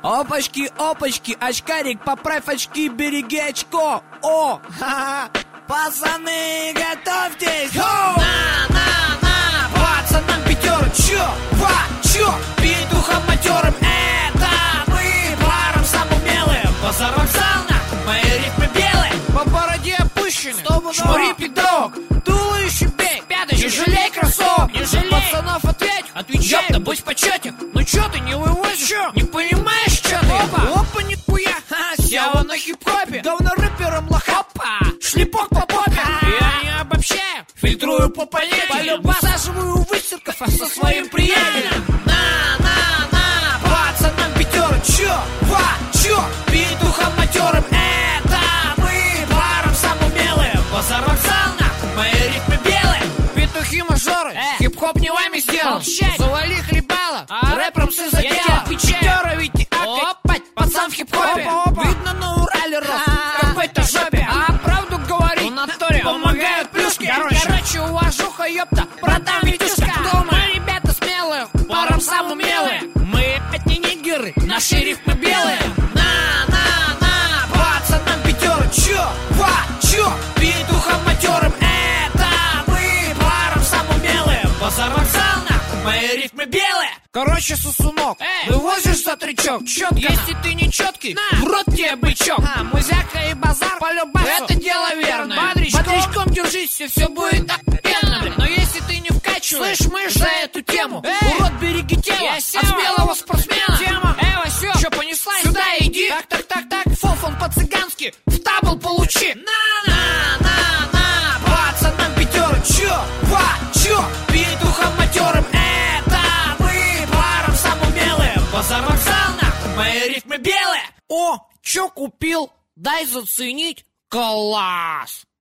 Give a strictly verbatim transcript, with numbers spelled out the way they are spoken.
Опачки, опачки, очкарик, поправь очки, береги очко. О, ха-ха. Пацаны, готовьтесь. Гоу! На, на, на, Пацанам пятеру, чё, ва, чё, петухам матерым. Это мы паром самым умелым. Базар вокзал, нахуй, мои рифмы белые. по бороде опущены, Шмури пидок, туловище бей, пяточки, не жалей кроссовок. не жалей. Пацанов ответь, Отвечай, ёпта, будь почетик. ну чё ты не вывозишь? Чё? Не понимаешь, чё ты? Опа. Опа, нихуя, ха, сява на хип-хопе. Давно рэпером лоха. Опа, Шлепок по попе. я не обобщаю, Фильтрую по понятиям. высаживаю высерков со своим приятелем. На, на, на, пацанам пятеру, чё, ва, чё, петухам матерым. Это мы паром самым умелым. Базар вокзал, нахуй, мои рифмы белые. Петухи-мажоры, Э. хип-хоп не вами сделал. Молчать. Завали хлебало, А? рэпером все Я задел. тебе отвечаю. Пятёра ведь и акать. Опа, Пацан в хип-хопе, Опа, опа. видно на Урале рос, А. в какой-то жопе. А правду говорить, В натуре. помогают плюшки. Короче. Короче, уважуха, ёпта, братан Витюшка. Мы ребята смелые, паром сам умелые. Мы опять не нигеры, наши рифмы белые. На, на, на, пацанам пятеру, чё, ва, чё, петухам матерым. Это мы паром самым умелым. Базар вокзал, нахуй, мои рифмы белые. Короче, сосунок, Эй. вывозишь за тречок, Чётко. если ты не четкий, На. в рот тебе бычок. А, музяка и базар, Полюбасу. это дело верное. Бодрячком. Бодрячком держись, все, все будет охуенно, блин. Но если ты не вкачиваешь, Слышь, мышь, за эту тему, Эй. урод, береги тело Я от Сева. смелого спортсмена. Тема. Эва, все, что понеслась? Сюда иди. Так, так, так, так, фофон по-цыгански, в табл получи. На, на, на, на, пацанам пятеру, чё, ва, чё, петухам матерым. Это мы паром самым умелым. Базар вокзал, нахуй, мои рифмы белые. О, чё купил? Дай заценить. Класс!